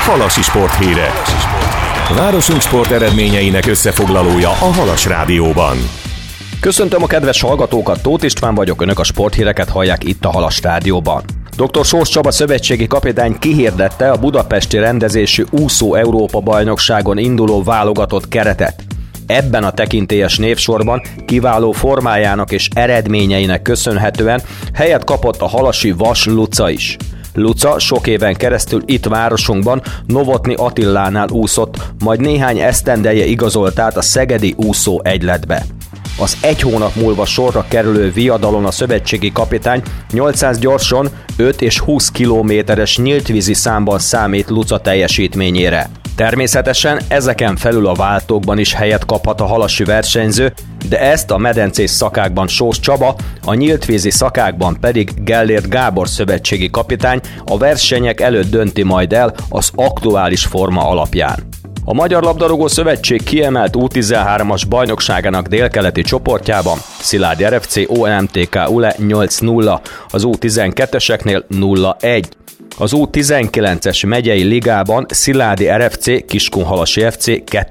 Halasi sporthírek. Városunk sport eredményeinek összefoglalója a Halas Rádióban. Köszöntöm a kedves hallgatókat, Tóth István vagyok, önök a sporthíreket hallják itt a Halas Rádióban. Dr. Sós Csaba szövetségi kapitány kihirdette a budapesti rendezésű úszó Európa-bajnokságon induló válogatott keretet. Ebben a tekintélyes névsorban kiváló formájának és eredményeinek köszönhetően helyet kapott a halasi Vas Luca is. Luca sok éven keresztül itt városunkban Novotny Attilánál úszott, majd néhány esztendeje igazolt át a szegedi úszó egyletbe. Az egy hónap múlva sorra kerülő viadalon a szövetségi kapitány 800 gyorson 5 és 20 kilométeres nyíltvízi számban számít Luca teljesítményére. Természetesen ezeken felül a váltókban is helyet kaphat a halasi versenyző, de ezt a medencés szakákban Sós Csaba, a nyíltvízi szakákban pedig Gellért Gábor szövetségi kapitány a versenyek előtt dönti majd el az aktuális forma alapján. A Magyar Labdarúgó Szövetség kiemelt U13-as bajnokságának délkeleti csoportjában Szilágyi RFC OMTK ULE 8-0, az U12-eseknél 0-1. Az U19-es megyei ligában Szilágyi RFC Kiskunhalasi FC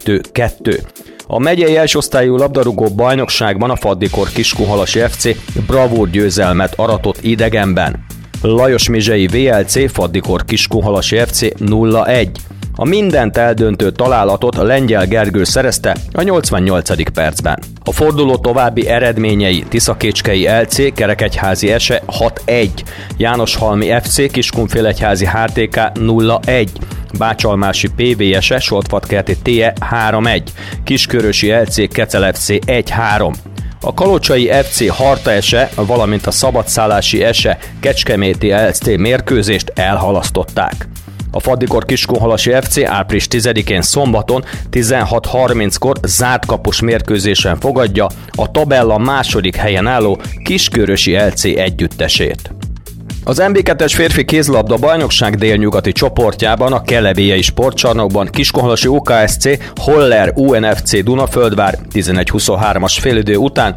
2-2. A megyei elsőosztályú labdarúgó bajnokságban a Faddikor Kiskunhalasi FC bravúr győzelmet aratott idegenben. Lajos Mizsei VLC Faddikor Kiskunhalasi FC 0-1. A mindent eldöntő találatot Lengyel Gergő szerezte a 88. percben. A forduló további eredményei: Tiszakécskei LC Kerekegyházi ESE 6-1, Jánoshalmi FC Kiskunfélegyházi HTK 0-1, Bácsalmási PV ESE Soltvatkerti TE 3-1, Kiskörösi LC Kecel FC 1-3. A Kalocsai FC Harta ESE, valamint a Szabadszállási ESE Kecskeméti LC mérkőzést elhalasztották. A Faddikor Kiskunhalasi FC április 10-én szombaton 16:30-kor zártkapus mérkőzésen fogadja a tabella második helyen álló Kiskörösi LC együttesét. Az MB2-es férfi kézilabda bajnokság délnyugati csoportjában a Kelebélyei sportcsarnokban Kiskunhalasi OKSC Holler UNFC Dunaföldvár 11-23-as félidő után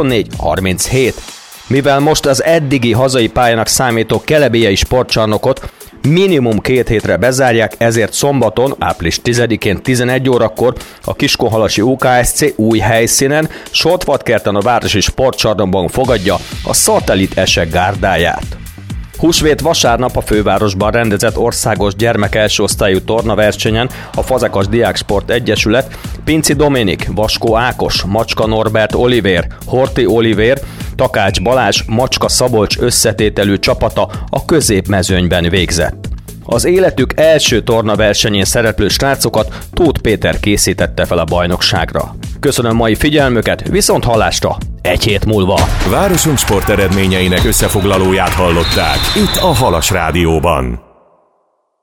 24-37. Mivel most az eddigi hazai pályának számító Kelebélyei sportcsarnokot minimum 2 hétre bezárják, ezért szombaton, április 10-én 11 órakor a Kiskunhalasi OKSC új helyszínen, Soltvatkerten a városi sportcsarnokban fogadja a Szatellit ESE gárdáját. Húsvét vasárnap a fővárosban rendezett országos gyermek elsőosztályú tornaversenyen a Fazekas Diáksport Egyesület Pinci Dominik, Vaskó Ákos, Macska Norbert Olivér, Horthy Olivér, Takács Balázs, Macska Szabolcs összetételű csapata a középmezőnyben végzett. Az életük első tornaversenyén szereplő srácokat Tóth Péter készítette fel a bajnokságra. Köszönöm mai figyelmüket, viszont hallásra egy hét múlva! Városunk sport eredményeinek összefoglalóját hallották itt a Halas Rádióban.